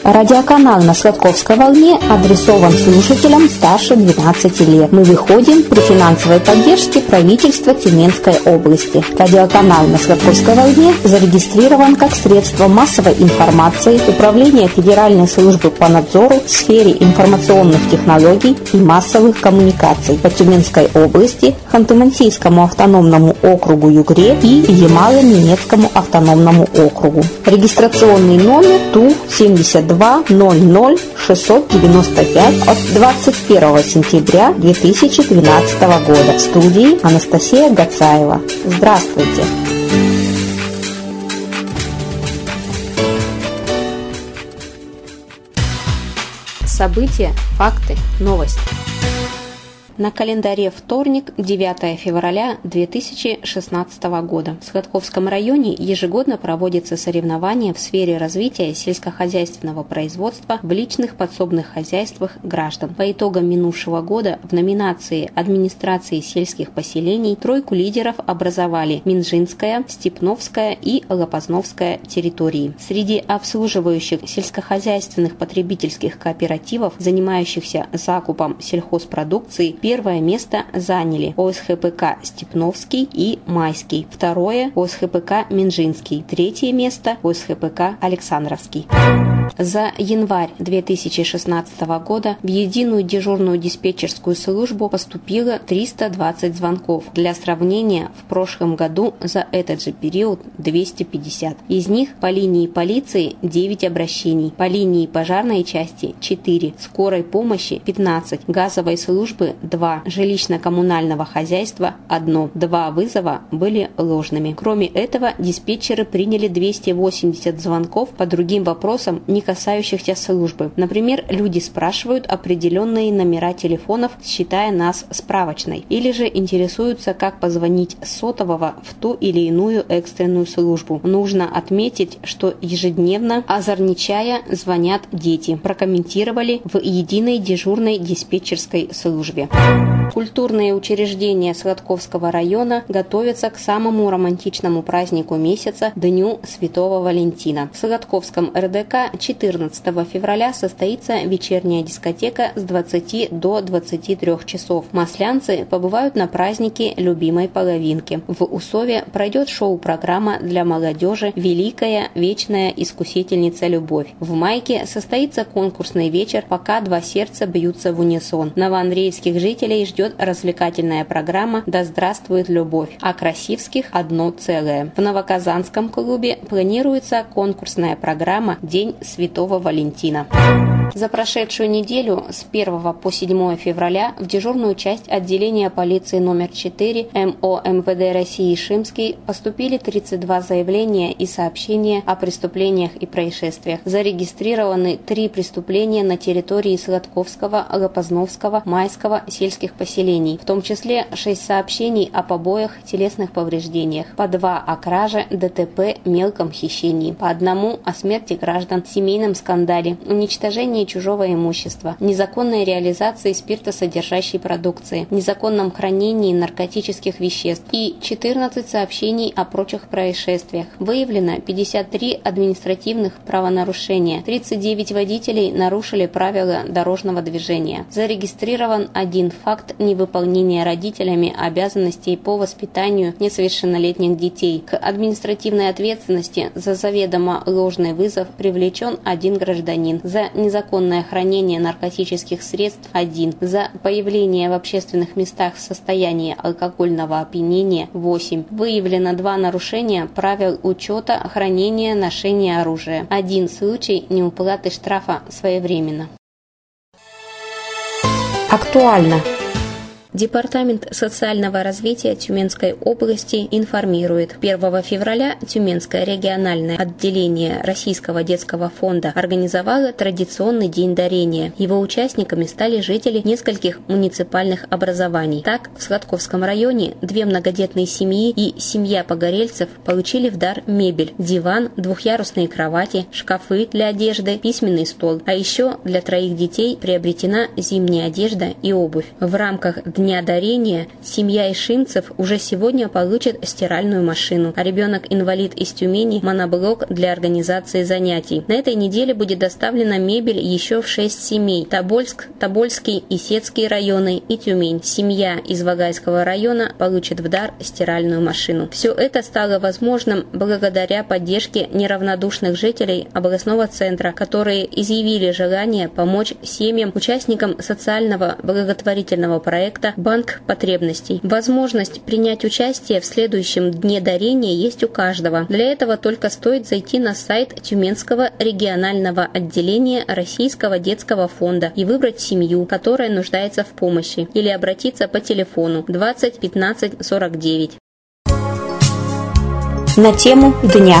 Радиоканал на Сладковской волне адресован слушателям старше 12 лет. Мы выходим при финансовой поддержке правительства Тюменской области. Радиоканал на Сладковской волне зарегистрирован как средство массовой информации Управления Федеральной службы по надзору в сфере информационных технологий и массовых коммуникаций по Тюменской области, Ханты-Мансийскому автономному округу Югре и Ямало-Ненецкому автономному округу. Регистрационный номер ТУ-72 00 695 от 21 сентября 2012 года. В студии Анастасия Гацаева. Здравствуйте! События, факты, новости. На календаре вторник, 9 февраля 2016 года. В Сладковском районе ежегодно проводятся соревнования в сфере развития сельскохозяйственного производства в личных подсобных хозяйствах граждан. По итогам минувшего года в номинации администрации сельских поселений тройку лидеров образовали Минжинская, Степновская и Лопазновская территории. Среди обслуживающих сельскохозяйственных потребительских кооперативов, занимающихся закупом сельхозпродукции, первое место заняли ОСХПК «Степновский» и «Майский», второе – ОСХПК «Минжинский», третье место – ОСХПК «Александровский». За январь 2016 года в единую дежурную диспетчерскую службу поступило 320 звонков. Для сравнения, в прошлом году за этот же период 250. Из них по линии полиции 9 обращений, по линии пожарной части 4, скорой помощи 15, газовой службы 2, жилищно-коммунального хозяйства 1. 2 вызова были ложными. Кроме этого, диспетчеры приняли 280 звонков по другим вопросам, не касающихся службы. Например, люди спрашивают определенные номера телефонов, считая нас справочной, или же интересуются, как позвонить с сотового в ту или иную экстренную службу. Нужно отметить, что ежедневно, озорничая, звонят дети, прокомментировали в единой дежурной диспетчерской службе. Культурные учреждения Сладковского района готовятся к самому романтичному празднику месяца – Дню Святого Валентина. В Сладковском РДК 14 февраля состоится вечерняя дискотека с 20 до 23 часов. Маслянцы побывают на празднике любимой половинки. В Усове пройдет шоу-программа для молодежи «Великая вечная искусительница любовь». В Майке состоится конкурсный вечер «Пока два сердца бьются в унисон». Новоандреевских жителей ждет развлекательная программа «Да здравствует любовь», а красивских – одно целое. В Новоказанском клубе планируется конкурсная программа «День Святого Валентина». За прошедшую неделю с 1 по 7 февраля в дежурную часть отделения полиции номер 4 МО МВД России Шимский поступили 32 заявления и сообщения о преступлениях и происшествиях. Зарегистрированы 3 преступления на территории Сладковского, Лопазновского, Майского сельских поселений, в том числе 6 сообщений о побоях, телесных повреждениях, по 2 о краже, ДТП, мелком хищении, по 1 о смерти граждан, семейном скандале, уничтожении чужого имущества, незаконной реализации спиртосодержащей продукции, незаконном хранении наркотических веществ и 14 сообщений о прочих происшествиях. Выявлено 53 административных правонарушения, 39 водителей нарушили правила дорожного движения. Зарегистрирован 1 факт невыполнения родителями обязанностей по воспитанию несовершеннолетних детей. К административной ответственности за заведомо ложный вызов привлечен 1 гражданин, за незаконное хранение наркотических средств 1, за появление в общественных местах в состоянии алкогольного опьянения 8. Выявлено 2 нарушения правил учета хранения, ношения оружия. 1 случай неуплаты штрафа своевременно. Актуально. Департамент социального развития Тюменской области информирует. 1 февраля Тюменское региональное отделение Российского детского фонда организовало традиционный день дарения. Его участниками стали жители нескольких муниципальных образований. Так, в Сладковском районе 2 многодетные семьи и семья погорельцев получили в дар мебель, диван, 2-ярусные кровати, шкафы для одежды, письменный стол. А еще для 3 детей приобретена зимняя одежда и обувь. В рамках Дня Дня дарения семья Ишимцев уже сегодня получит стиральную машину, а ребенок-инвалид из Тюмени – моноблок для организации занятий. На этой неделе будет доставлена мебель еще в 6 семей – Тобольск, Тобольский и Сетский районы и Тюмень. Семья из Вагайского района получит в дар стиральную машину. Все это стало возможным благодаря поддержке неравнодушных жителей областного центра, которые изъявили желание помочь семьям, участникам социального благотворительного проекта «Банк потребностей». Возможность принять участие в следующем Дне дарения есть у каждого. Для этого только стоит зайти на сайт Тюменского регионального отделения Российского детского фонда и выбрать семью, которая нуждается в помощи, или обратиться по телефону 20 15 49. На тему дня.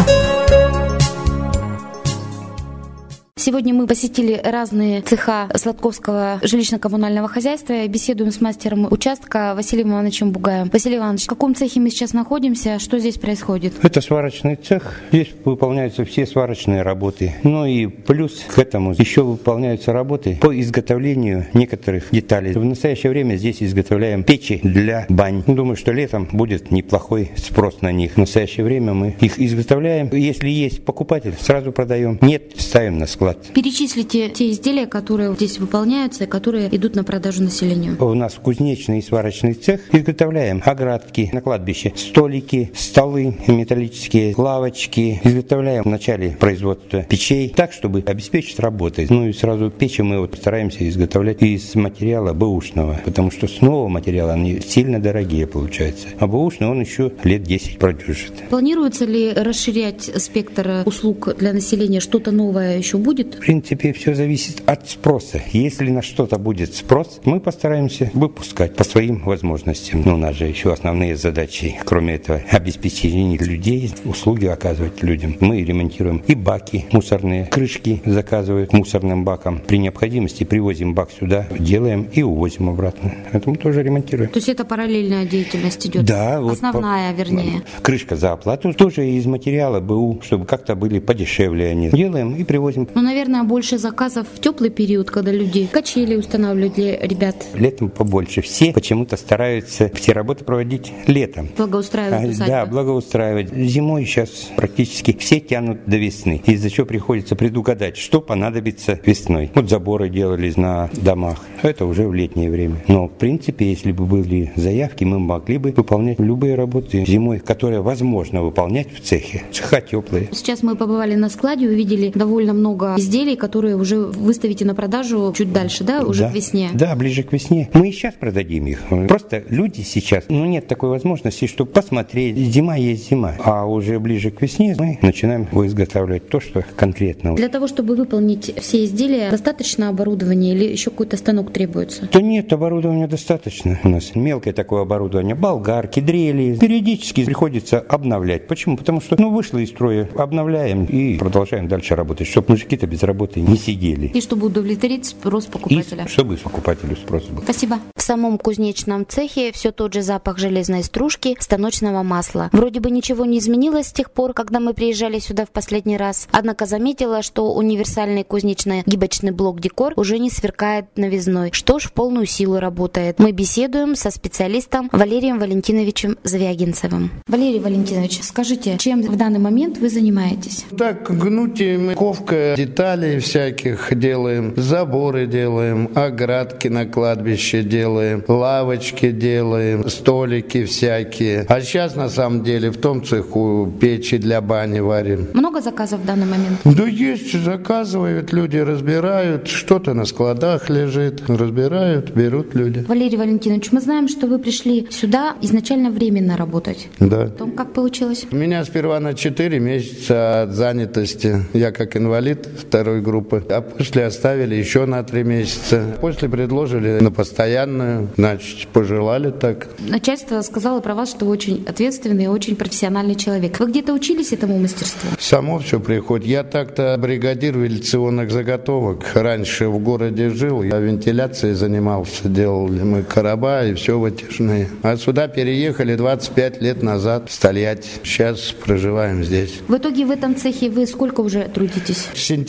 Сегодня мы посетили разные цеха Сладковского жилищно-коммунального хозяйства и беседуем с мастером участка Василием Ивановичем Бугаем. Василий Иванович, в каком цехе мы сейчас находимся? Что здесь происходит? Это сварочный цех. Здесь выполняются все сварочные работы. Ну и плюс к этому еще выполняются работы по изготовлению некоторых деталей. В настоящее время здесь изготовляем печи для бань. Думаю, что летом будет неплохой спрос на них. В настоящее время мы их изготовляем. Если есть покупатель, сразу продаем. Нет, ставим на склад. Перечислите те изделия, которые здесь выполняются и которые идут на продажу населению. У нас кузнечный и сварочный цех. Изготовляем оградки на кладбище, столики, столы металлические, лавочки. Изготовляем в начале производства печей так, чтобы обеспечить работой. Ну и сразу печи мы стараемся изготовлять из материала бэушного, потому что с нового материала они сильно дорогие получаются. А бэушный он еще лет 10 продержит. Планируется ли расширять спектр услуг для населения? Что-то новое еще будет? В принципе, все зависит от спроса. Если на что-то будет спрос, мы постараемся выпускать по своим возможностям. Но у нас же еще основные задачи, кроме этого, обеспечение людей, услуги оказывать людям. Мы ремонтируем и баки мусорные, крышки заказывают мусорным бакам. При необходимости привозим бак сюда, делаем и увозим обратно. Это мы тоже ремонтируем. То есть это параллельная деятельность идет? Да. Основная, вернее. Крышка за оплату тоже из материала БУ, чтобы как-то были подешевле они. Делаем и привозим. Наверное, больше заказов в теплый период, когда люди качели устанавливают для ребят. Летом побольше. Все почему-то стараются все работы проводить летом. Благоустраивать усадьбы. Да, благоустраивать. Зимой сейчас практически все тянут до весны. Из-за чего приходится предугадать, что понадобится весной. Вот заборы делали на домах. Это уже в летнее время. Но, в принципе, если бы были заявки, мы могли бы выполнять любые работы зимой, которые возможно выполнять в цехе. Цеха теплые. Сейчас мы побывали на складе, увидели довольно много изделий, которые уже выставите на продажу чуть дальше, да, уже к весне? Да, ближе к весне. Мы и сейчас продадим их. Просто люди сейчас, нет такой возможности, чтобы посмотреть. Зима есть зима. А уже ближе к весне мы начинаем изготавливать то, что конкретно. Для того, чтобы выполнить все изделия, достаточно оборудования или еще какой-то станок требуется? Да нет, оборудования достаточно. У нас мелкое такое оборудование, болгарки, дрели. Периодически приходится обновлять. Почему? Потому что, вышло из строя, обновляем и продолжаем дальше работать, чтобы мужики-то без работы не сидели. И чтобы удовлетворить спрос покупателя. И чтобы покупателю спрос был. Спасибо. В самом кузнечном цехе все тот же запах железной стружки, станочного масла. Вроде бы ничего не изменилось с тех пор, когда мы приезжали сюда в последний раз. Однако заметила, что универсальный кузнечно-гибочный блок-декор уже не сверкает новизной. Что ж, в полную силу работает. Мы беседуем со специалистом Валерием Валентиновичем Звягинцевым. Валерий Валентинович, скажите, чем в данный момент вы занимаетесь? Так, гнутие, ковка деталей всяких делаем, заборы делаем, оградки на кладбище делаем, лавочки делаем, столики всякие. А сейчас, на самом деле, в том цеху печи для бани варим. Много заказов в данный момент? Да есть, заказывают, люди разбирают, что-то на складах лежит, разбирают, берут люди. Валерий Валентинович, мы знаем, что вы пришли сюда изначально временно работать. Да. Потом как получилось? Меня сперва на 4 месяца от занятости. Я как инвалид второй группы. А после оставили еще на 3 месяца. После предложили на постоянную. Значит, пожелали так. Начальство сказало про вас, что вы очень ответственный и очень профессиональный человек. Вы где-то учились этому мастерству? Само все приходит. Я так-то бригадир вентиляционных заготовок. Раньше в городе жил. Я вентиляцией занимался. Делали мы короба и все вытяжные. А сюда переехали 25 лет назад в Тольятти. Сейчас проживаем здесь. В итоге в этом цехе вы сколько уже трудитесь? С сентября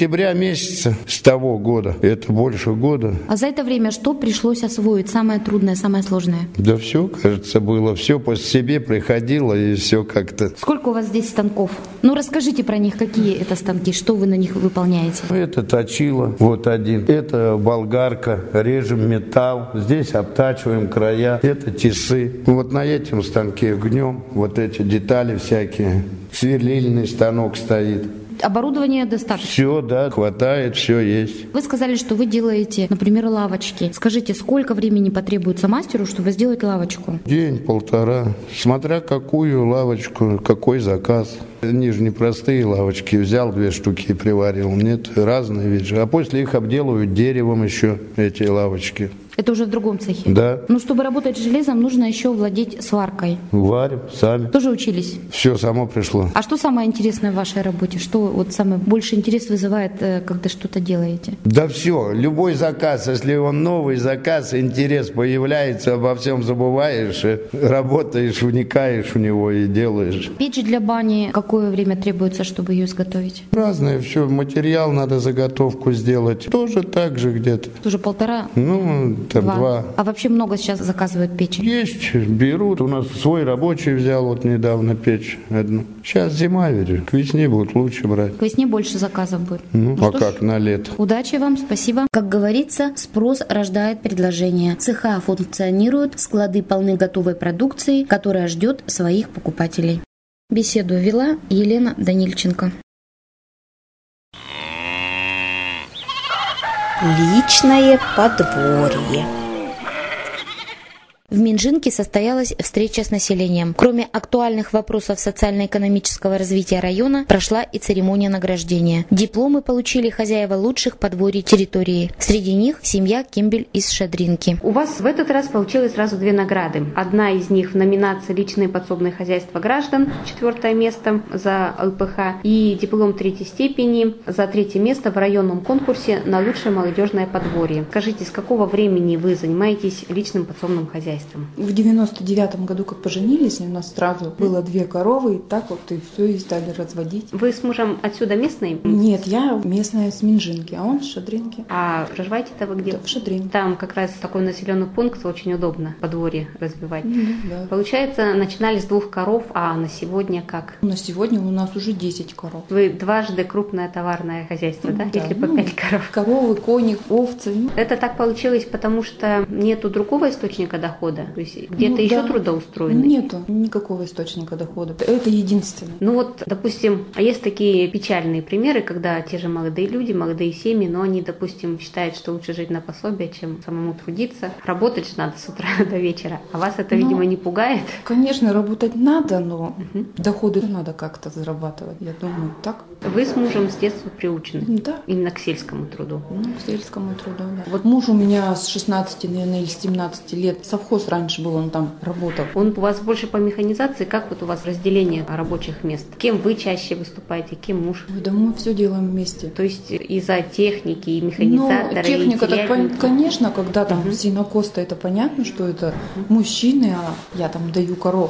сентября месяца с того года. Это больше года. А за это время что пришлось освоить? Самое трудное, самое сложное? Да все, кажется, было. Все по себе приходило, и все как-то. Сколько у вас здесь станков? Ну, расскажите про них, какие это станки, что вы на них выполняете? Это точило, вот один. Это болгарка, режем металл. Здесь обтачиваем края. Это тисы. Вот на этом станке гнем вот эти детали всякие. Сверлильный станок стоит. Оборудования достаточно? Все, да, хватает, все есть. Вы сказали, что вы делаете, например, лавочки. Скажите, сколько времени потребуется мастеру, чтобы сделать лавочку? День-полтора. Смотря какую лавочку, какой заказ. Они же не простые лавочки. Взял 2 штуки и приварил. Нет, разные виды. А после их обделывают деревом еще, эти лавочки. Это уже в другом цехе? Да. Ну, чтобы работать с железом, нужно еще владеть сваркой. Варим сами. Тоже учились? Все само пришло. А что самое интересное в вашей работе? Что вот самый больше интерес вызывает, когда что-то делаете? Да все, любой заказ, если он новый заказ, интерес появляется, обо всем забываешь, и работаешь, вникаешь в него и делаешь. Печь для бани, какое время требуется, чтобы ее изготовить? Разное все, материал надо заготовку сделать. Тоже так же где-то. Тоже 1,5? Ну, там 2. А вообще много сейчас заказывают печи? Есть, берут. У нас свой рабочий взял вот недавно печь одну. Сейчас зима ведь, к весне будут лучше брать. К весне больше заказов будет. Ну а как на лето? Удачи вам, спасибо. Как говорится, спрос рождает предложение. Цеха функционируют, склады полны готовой продукции, которая ждет своих покупателей. Беседу вела Елена Данильченко. Личное подворье. В Минжинке состоялась встреча с населением. Кроме актуальных вопросов социально-экономического развития района, прошла и церемония награждения. Дипломы получили хозяева лучших подворий территории. Среди них семья Кембель из Шадринки. У вас в этот раз получилось сразу 2 награды. Одна из них в номинации «Личные подсобные хозяйства граждан», 4 место за ЛПХ, и диплом 3 степени за 3 место в районном конкурсе на лучшее молодежное подворье. Скажите, с какого времени вы занимаетесь личным подсобным хозяйством? В 99-м году, как поженились, у нас сразу было 2 коровы, и так вот и все, и стали разводить. Вы с мужем отсюда местный? Нет, я местная с Минжинки, а он с Шадринки. А проживаете-то вы где? Да, в Шадринке. Там как раз такой населенный пункт, очень удобно подворье развивать. Да. Получается, начинали с 2 коров, а на сегодня как? На сегодня у нас уже 10 коров. Вы дважды крупное товарное хозяйство, да? Да, Если по 5 коров. Коровы, кони, овцы. Это так получилось, потому что нету другого источника дохода? То есть где-то еще да. трудоустроены? Нету никакого источника дохода. Это единственное. Ну вот, допустим, есть такие печальные примеры, когда те же молодые люди, молодые семьи, но они, допустим, считают, что лучше жить на пособие, чем самому трудиться. Работать же надо с утра до вечера. А вас это, видимо, не пугает? Конечно, работать надо, но доходы надо как-то зарабатывать. Я думаю, так. Вы с мужем с детства приучены? Да. Именно к сельскому труду? Ну, к сельскому труду, да. Вот муж у меня с 16, наверное, или с 17 лет. Совхоз раньше был, он там работал. Он у вас больше по механизации? Как вот у вас разделение рабочих мест? Кем вы чаще выступаете, кем муж? Ой, да мы все делаем вместе. То есть из-за техники и механизатора? Ну, техника, так, конечно, когда там сенокос-то, это понятно, что это мужчины, а я там даю коров.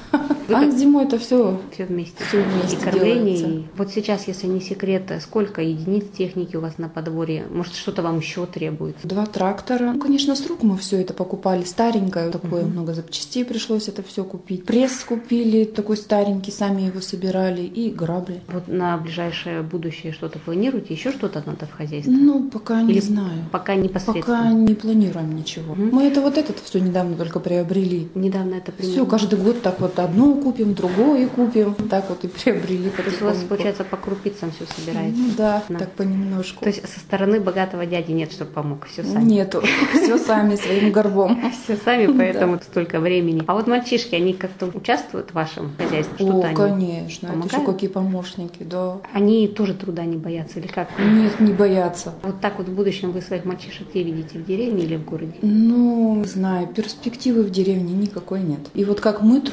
А зимой это все вместе. вместе И кормление. делается. И вот сейчас, если не секрет, сколько единиц техники у вас на подворье? Может, что-то вам еще требуется? 2 трактора. Ну, конечно, с рук мы все это покупали. Старенькое такое, много запчастей пришлось это все купить. Пресс купили, такой старенький, сами его собирали. И грабли. Вот на ближайшее будущее что-то планируете? Еще что-то надо в хозяйстве? Ну, пока не Или знаю. Пока непосредственно? Пока не планируем ничего. Мы это все недавно только приобрели. Недавно это примерно? Все, каждый год так вот одно купим, другое купим. Так вот и приобрели. То есть у вас, получается, по крупицам все собирается? Ну да, так понемножку. То есть со стороны богатого дяди нет, чтобы помог? Все сами? Нету. Все сами, своим горбом. Все сами, поэтому столько времени. А вот мальчишки, они как-то участвуют в вашем хозяйстве? Что-то О, конечно. помогают? Это еще какие помощники, да. Они тоже труда не боятся или как? Нет, не боятся. Вот так вот в будущем вы своих мальчишек где видите? В деревне или в городе? Ну, не знаю, перспективы в деревне никакой нет. И вот как мы трудимся,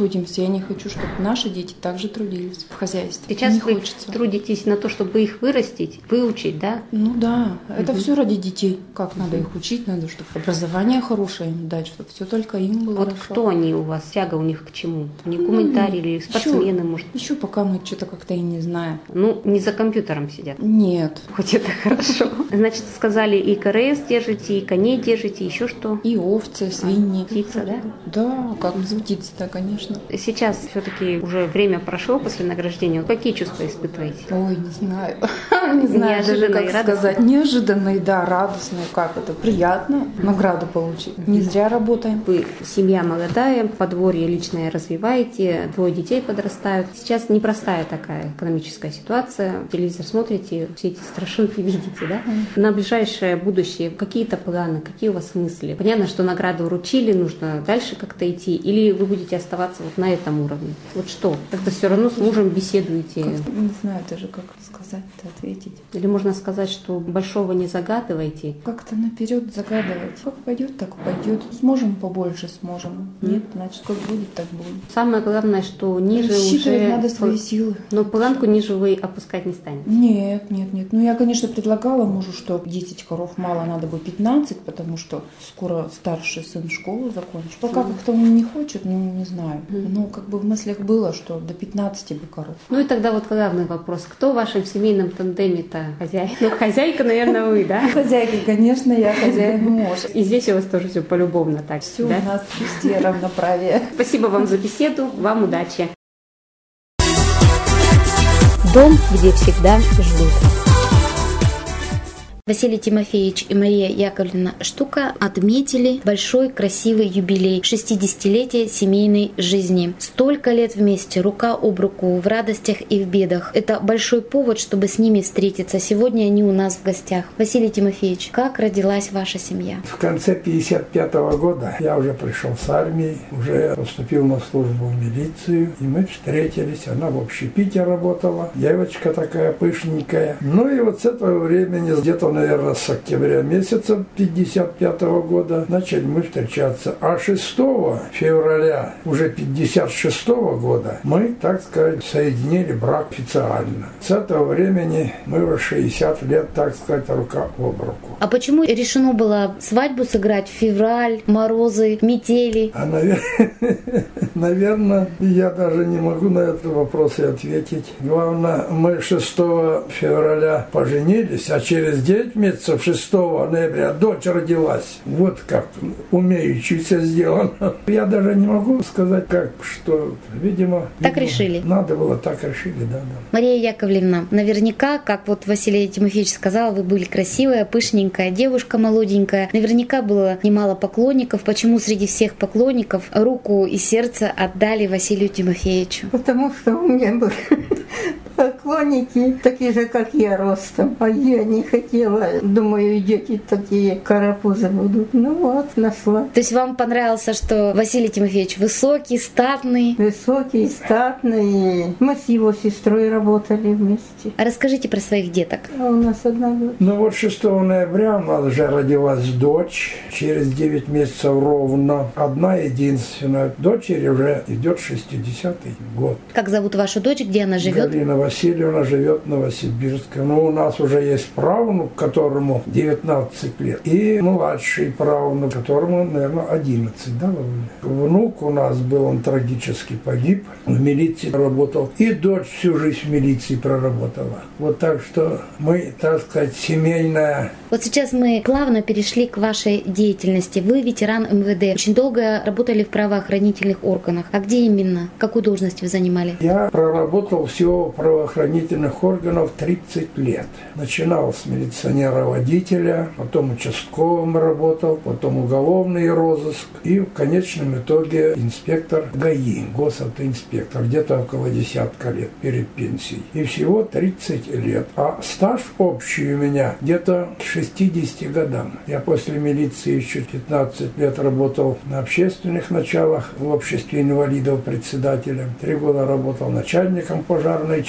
Я не хочу, чтобы наши дети также трудились в хозяйстве. Сейчас не вы хочется. трудитесь на то, чтобы их вырастить, выучить, да? Ну да, это все ради детей. Как надо их учить, надо, чтобы образование хорошее им дать, чтобы все только им было Вот хорошо. кто они у вас? Тяга у них к чему? Они гуманитарии или спортсмены, может? Еще пока мы что-то как-то и не знаем. Ну, не за компьютером сидят. Нет. Хоть это хорошо. Значит, сказали, и КРС держите, и коней держите, еще что? И овцы, свиньи. Птица, да? Да, как без птицы-то, конечно. Сейчас все-таки уже время прошло после награждения. Какие чувства испытываете? Ой, не знаю. Не знаю даже, Неожиданные, как радостные? сказать. Неожиданные, да, радостные. Как это? Приятно награду получить. Не зря работаем. Вы семья молодая, подворье личное развиваете, 2 детей подрастают. Сейчас непростая такая экономическая ситуация. Телевизор смотрите, все эти страшилки видите, да? На ближайшее будущее какие-то планы, какие у вас мысли? Понятно, что награду вручили, нужно дальше как-то идти, или вы будете оставаться вот на этом уровне? Вот что? Как-то все равно с мужем беседуете. Не знаю даже, как сказать-то, ответить. Или можно сказать, что большого не загадывайте? Как-то наперед загадывать. Как пойдет, так пойдет. Сможем побольше, сможем. Нет, значит, как будет, так будет. Самое главное, что ниже Рассчитывать уже... надо свои силы. Но планку ниже вы опускать не станете. Нет. Ну, я, конечно, предлагала мужу, что 10 коров мало, надо бы 15, потому что скоро старший сын школу закончит. Пока как-то он не хочет, ну, не знаю. Ну, как бы в мыслях было, что до 15 бы коров. Ну и тогда вот главный вопрос. Кто в вашем семейном тандеме-то хозяин? Ну, хозяйка, наверное, вы, да? Хозяйка, конечно, я хозяин муж. И здесь у вас тоже все полюбовно так, Все да? у нас везде равноправие. Спасибо вам за беседу, вам удачи. Дом, где всегда ждут. Василий Тимофеевич и Мария Яковлевна Штука отметили большой красивый юбилей 60-летия семейной жизни. Столько лет вместе, рука об руку, в радостях и в бедах. Это большой повод, чтобы с ними встретиться. Сегодня они у нас в гостях. Василий Тимофеевич, как родилась ваша семья? В конце 1955 года я уже пришел с армии, уже поступил на службу в милицию, и мы встретились. Она в общепите работала, девочка такая пышненькая. Ну и вот с этого времени, где-то, наверное, с октября месяца 1955 года начали мы встречаться. А 6 февраля уже 1956 года мы, так сказать, соединили брак официально. С этого времени мы уже 60 лет, так сказать, рука об руку. А почему решено было свадьбу сыграть в февраль, морозы, метели? А, наверное, я даже не могу на этот вопрос и ответить. Главное, мы 6 февраля поженились, а через 9 месяцев, 6 ноября, дочь родилась. Вот как умеючи все сделано. Я даже не могу сказать, как, что, видимо... Так решили. Надо было, так решили, да. Мария Яковлевна, наверняка, как вот Василий Тимофеевич сказал, вы были красивая, пышненькая девушка, молоденькая. Наверняка было немало поклонников. Почему среди всех поклонников руку и сердце отдали Василию Тимофеевичу? Потому что у меня были поклонники, такие же, как я, ростом. А я не хотела. Думаю, дети такие карапузы будут. Ну вот, нашла. То есть вам понравился, что Василий Тимофеевич высокий, статный? Высокий, статный. Мы с его сестрой работали вместе. А расскажите про своих деток. А у нас одна дочь. Ну вот 6 ноября у нас уже родилась дочь. Через 9 месяцев ровно. Одна единственная. Дочери уже идет 60-й год. Как зовут вашу дочь, где она живет? Галина Васильевна живет в Новосибирске. Ну, у нас уже есть правнук, которому 19 лет. И младший правнук, которому, наверное, 11, да, внук у нас был, он трагически погиб. В милиции работал. И дочь всю жизнь в милиции проработала. Вот так что мы, так сказать, семейная. Вот сейчас мы плавно перешли к вашей деятельности. Вы ветеран МВД. Очень долго работали в правоохранительных органах. А где именно? Какую должность вы занимали? Я проработал всего в правоохранительных органах 30 лет. Начинал с милиционера-водителя, потом участковым работал, потом уголовный розыск и в конечном итоге инспектор ГАИ, госавтоинспектор, где-то около десятка лет перед пенсией. И всего 30 лет. А стаж общий у меня где-то к 60 годам. Я после милиции еще 15 лет работал на общественных началах в обществе инвалидов председателем. 3 года работал начальником пожарной части.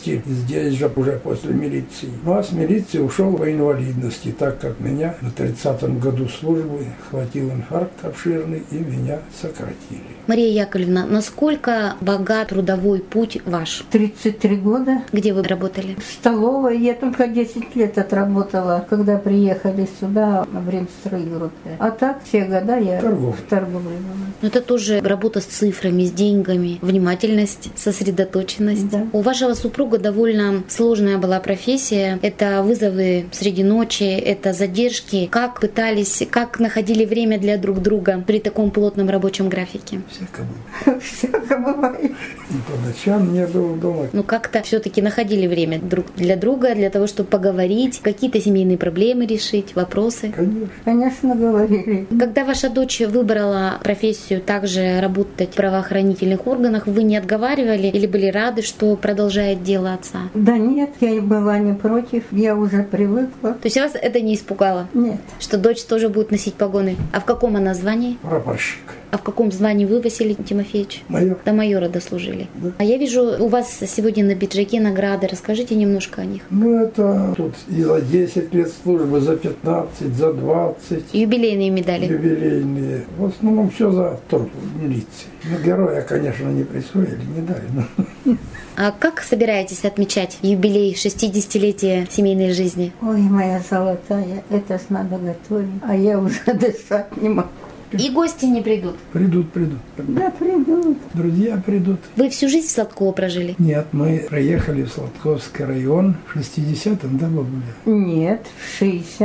инвалидности, здесь же уже после милиции. Ну а с милиции ушел по инвалидности, так как меня на 30-м году службы хватил инфаркт обширный и меня сократили. Мария Яковлевна, насколько богат трудовой путь ваш? 33 года. Где вы работали? В столовой. Я только 10 лет отработала, когда приехали сюда в ремстройгруппе. А так все года я в торговле была. Но это тоже работа с цифрами, с деньгами, внимательность, сосредоточенность. Да. У вашего супруга довольно сложная была профессия. Это вызовы среди ночи, это задержки. Как пытались, как находили время для друг друга при таком плотном рабочем графике? Всяко бывает. Всяко бывает. И по ночам не было дома. Ну как-то все-таки находили время друг для друга, для того, чтобы поговорить, какие-то семейные проблемы решить, вопросы? Конечно. Конечно, говорили. Когда ваша дочь выбрала профессию также работать в правоохранительных органах, вы не отговаривали или были рады, что продолжает дело отца? Да нет, я была не против, я уже привыкла. То есть вас это не испугало? Нет. Что дочь тоже будет носить погоны? А в каком она звании? Прапорщик. А в каком звании вы, Василий Тимофеевич? Майор. До майора дослужили. Да. А я вижу, у вас сегодня на пиджаке награды. Расскажите немножко о них. Ну, это тут и за 10 лет службы, за 15, за 20. Юбилейные медали. Юбилейные. В основном все за труд в милиции. Ну, героя, конечно, не присвоили, не дали. Но... А как собираетесь отмечать юбилей 60-летия семейной жизни? Ой, моя золотая, это ж надо готовить, а я уже дышать не могу. И гости не придут? Придут. Да, придут. Друзья придут. Вы всю жизнь в Сладково прожили? Нет, мы приехали в Сладковский район в 60-м, да, бабуля? Нет, в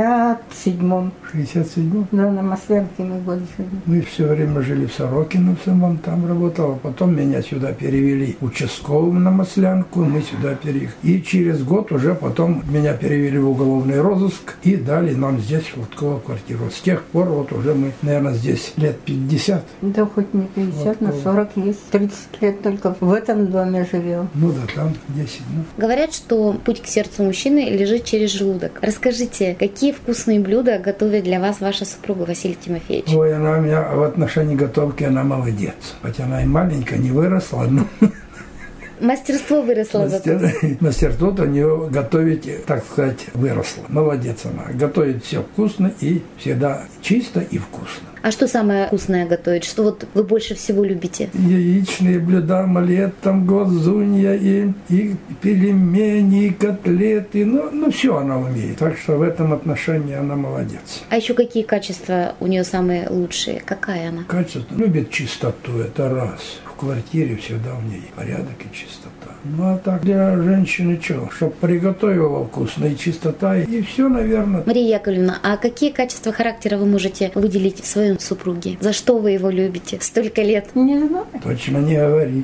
67-м. В 67-м? Да, на Маслянке мы год жили. Мы все время жили в Сорокино, сам там работал, а потом меня сюда перевели участковым на Маслянку, мы сюда переехали. И через год уже потом меня перевели в уголовный розыск и дали нам здесь в Сладково квартиру. С тех пор вот уже мы, наверное, здесь лет 50. Да хоть не 50, но 40 есть. 30 лет только в этом доме живем. Ну да, там 10. Ну. Говорят, что путь к сердцу мужчины лежит через желудок. Расскажите, какие вкусные блюда готовит для вас ваша супруга, Василий Тимофеевич? Ой, она у меня в отношении готовки, она молодец. Хотя она и маленькая, не выросла, но... Мастерство выросло. Мастерство у нее готовить, так сказать, выросло. Молодец она. Готовит все вкусно и всегда чисто и вкусно. А что самое вкусное готовит? Что вот вы больше всего любите? Яичные блюда, омлет, там глазунья, и пельмени, и котлеты. Ну, все она умеет. Так что в этом отношении она молодец. А еще какие качества у нее самые лучшие? Какая она? Качество. Любит чистоту, это раз. В квартире всегда у нее порядок и чистота. Ну, а так для женщины что? Чтобы приготовила вкусно и чистота, и все, наверное. Мария Яковлевна, а какие качества характера вы можете выделить в своем супруге? За что вы его любите? Столько лет. Не знаю. Точно не говори.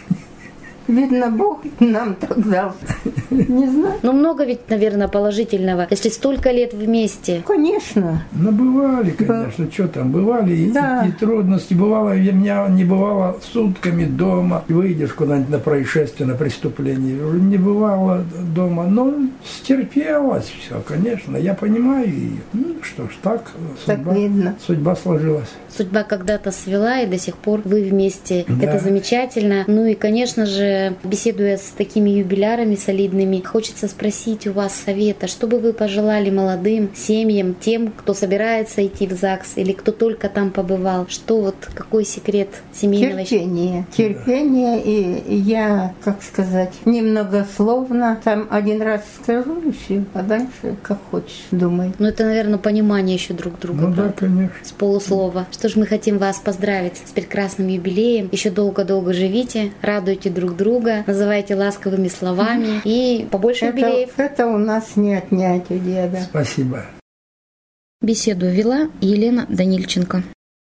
Видно, Бог нам так дал. Не знаю. Но много ведь, наверное, положительного, если столько лет вместе. Конечно. Ну, бывали, конечно, что там, бывали да. и трудности. Бывало, у меня не бывало сутками дома. Выйдешь куда-нибудь на происшествие, на преступление. Уже не бывало дома. Но стерпелось все, конечно. Я понимаю ее. Ну, что ж, так судьба сложилась. Судьба когда-то свела, и до сих пор вы вместе. Да. Это замечательно. Ну и, конечно же, беседуя с такими юбилярами солидными, хочется спросить у вас совета, что бы вы пожелали молодым семьям, тем, кто собирается идти в ЗАГС или кто только там побывал? Что вот, какой секрет семейного счастья? Терпение, и я, как сказать, немногословно, там один раз скажу и все, а дальше как хочешь, думай. Ну это, наверное, понимание еще друг друга. Ну да, конечно. С полуслова. Что ж, мы хотим вас поздравить с прекрасным юбилеем. Еще долго-долго живите, радуйте друг друга, называйте ласковыми словами и побольше юбилеев. Это у нас не отнять у деда. Спасибо. Беседу вела Елена Данильченко.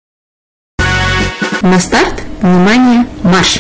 На старт, внимание, марш!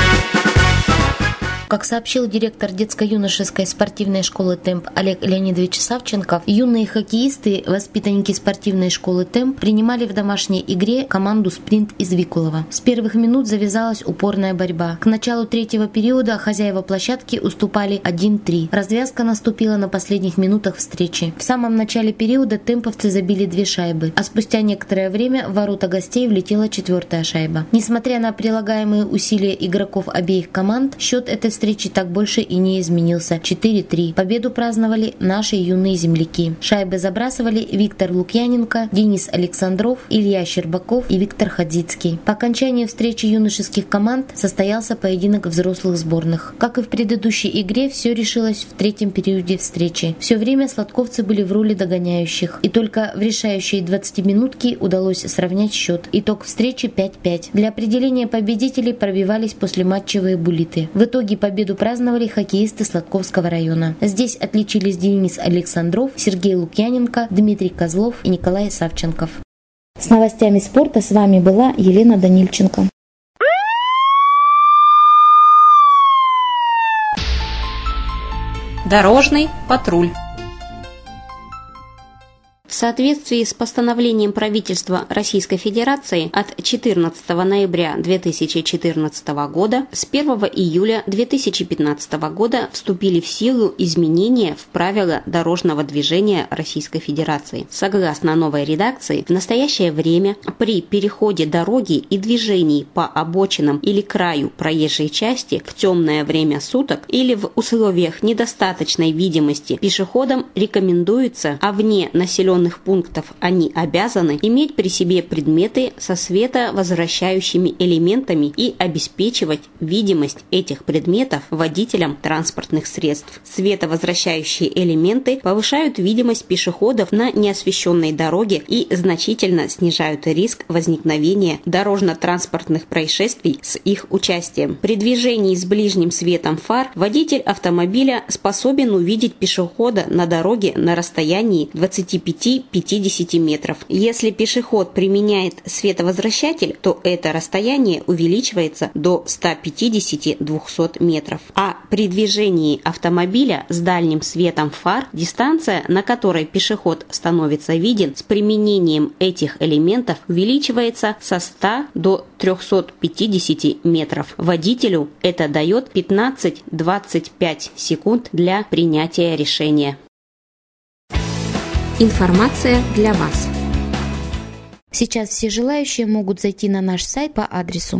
Как сообщил директор детско-юношеской спортивной школы «Темп» Олег Леонидович Савченков, юные хоккеисты, воспитанники спортивной школы «Темп», принимали в домашней игре команду «Спринт» из Викулова. С первых минут завязалась упорная борьба. К началу третьего периода хозяева площадки уступали 1-3. Развязка наступила на последних минутах встречи. В самом начале периода темповцы забили 2 шайбы, а спустя некоторое время в ворота гостей влетела 4-я шайба. Несмотря на прилагаемые усилия игроков обеих команд, счет этой встречи встречи так больше и не изменился. 4-3. Победу праздновали наши юные земляки. Шайбы забрасывали Виктор Лукьяненко, Денис Александров, Илья Щербаков и Виктор Хадзицкий. По окончании встречи юношеских команд состоялся поединок взрослых сборных. Как и в предыдущей игре, все решилось в третьем периоде встречи. Все время сладковцы были в роли догоняющих, и только в решающие 20-минутки удалось сравнять счет. Итог встречи 5-5. Для определения победителей пробивались послематчевые буллиты. В итоге победу праздновали хоккеисты Сладковского района. Здесь отличились Денис Александров, Сергей Лукьяненко, Дмитрий Козлов и Николай Савченков. С новостями спорта с вами была Елена Данильченко. Дорожный патруль. В соответствии с постановлением правительства Российской Федерации от 14 ноября 2014 года с 1 июля 2015 года вступили в силу изменения в правила дорожного движения Российской Федерации. Согласно новой редакции, в настоящее время при переходе дороги и движении по обочинам или краю проезжей части в темное время суток или в условиях недостаточной видимости пешеходам рекомендуется, а вне населенных пунктов они обязаны иметь при себе предметы со световозвращающими элементами и обеспечивать видимость этих предметов водителям транспортных средств. Световозвращающие элементы повышают видимость пешеходов на неосвещенной дороге и значительно снижают риск возникновения дорожно-транспортных происшествий с их участием. При движении с ближним светом фар водитель автомобиля способен увидеть пешехода на дороге на расстоянии 25-50 метров. Если пешеход применяет световозвращатель, то это расстояние увеличивается до 150-200 метров. А при движении автомобиля с дальним светом фар дистанция, на которой пешеход становится виден, с применением этих элементов увеличивается со 100 до 350 метров. Водителю это дает 15-25 секунд для принятия решения. Информация для вас. Сейчас все желающие могут зайти на наш сайт по адресу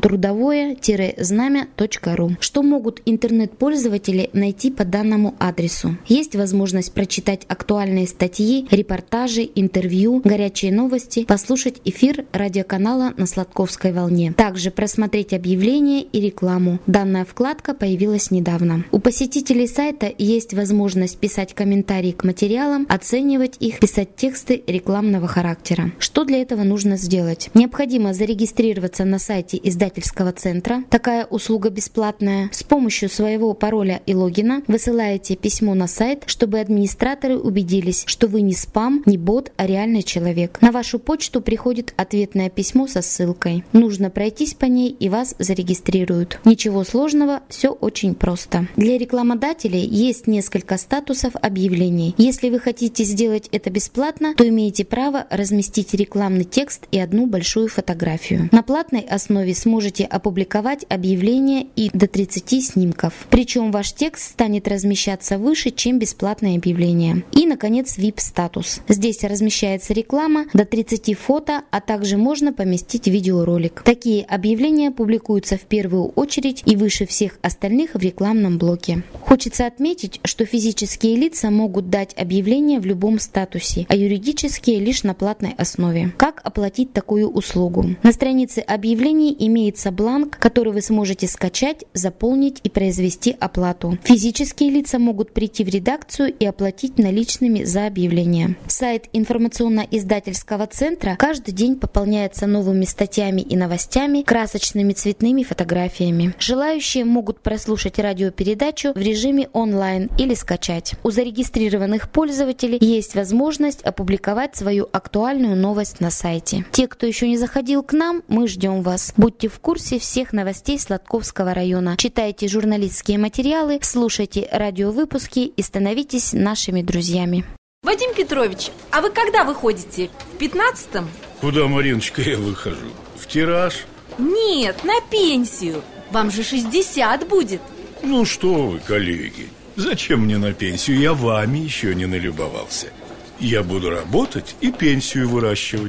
трудовое-знамя.ру. Что могут интернет-пользователи найти по данному адресу? Есть возможность прочитать актуальные статьи, репортажи, интервью, горячие новости, послушать эфир радиоканала на Сладковской волне. Также просмотреть объявления и рекламу. Данная вкладка появилась недавно. У посетителей сайта есть возможность писать комментарии к материалам, оценивать их, писать тексты рекламного характера. Что для этого нужно сделать? Необходимо зарегистрироваться на сайте издательского центра. Такая услуга бесплатная. С помощью своего пароля и логина высылаете письмо на сайт, чтобы администраторы убедились, что вы не спам, не бот, а реальный человек. На вашу почту приходит ответное письмо со ссылкой. Нужно пройтись по ней, и вас зарегистрируют. Ничего сложного, все очень просто. Для рекламодателей есть несколько статусов объявлений. Если вы хотите сделать это бесплатно, то имеете право разместить рекламный текст и одну большую фотографию. На платной основе сможете опубликовать объявление и до 30 снимков. Причем ваш текст станет размещаться выше, чем бесплатное объявление. И, наконец, VIP-статус. Здесь размещается реклама, до 30 фото, а также можно поместить видеоролик. Такие объявления публикуются в первую очередь и выше всех остальных в рекламном блоке. Хочется отметить, что физические лица могут дать объявление в любом статусе, а юридические лишь на платной основе. Как оплатить такую услугу? На странице объявлений имеется бланк, который вы сможете скачать, заполнить и произвести оплату. Физические лица могут прийти в редакцию и оплатить наличными за объявление. Сайт информационно-издательского центра каждый день пополняется новыми статьями и новостями, красочными цветными фотографиями. Желающие могут прослушать радиопередачу в режиме онлайн или скачать. У зарегистрированных пользователей есть возможность опубликовать свою актуальную новость на сайте. Те, кто еще не заходил к нам, мы ждем вас. Будьте в курсе всех новостей Сладковского района. Читайте журналистские материалы, слушайте радиовыпуски и становитесь нашими друзьями. Вадим Петрович, а вы когда выходите? В 15-м? Куда, Мариночка, я выхожу? В тираж? Нет, на пенсию. Вам же 60 будет. Ну что вы, коллеги, зачем мне на пенсию? Я вами еще не налюбовался. Я буду работать и пенсию выращивать.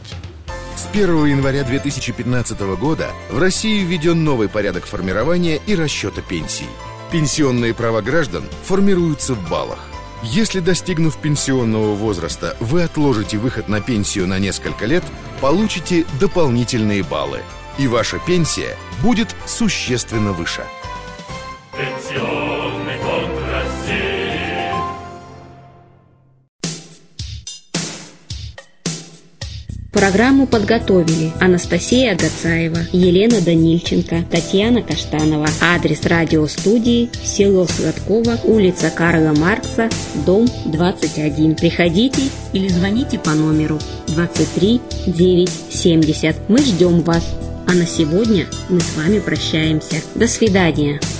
С 1 января 2015 года в России введен новый порядок формирования и расчета пенсий. Пенсионные права граждан формируются в баллах. Если, достигнув пенсионного возраста, вы отложите выход на пенсию на несколько лет, получите дополнительные баллы, и ваша пенсия будет существенно выше. Пенсионный фонд России. Программу подготовили Анастасия Агацаева, Елена Данильченко, Татьяна Каштанова. Адрес радиостудии: село Сладково, улица Карла Маркса, дом 21. Приходите или звоните по номеру 23 970. Мы ждем вас. А на сегодня мы с вами прощаемся. До свидания.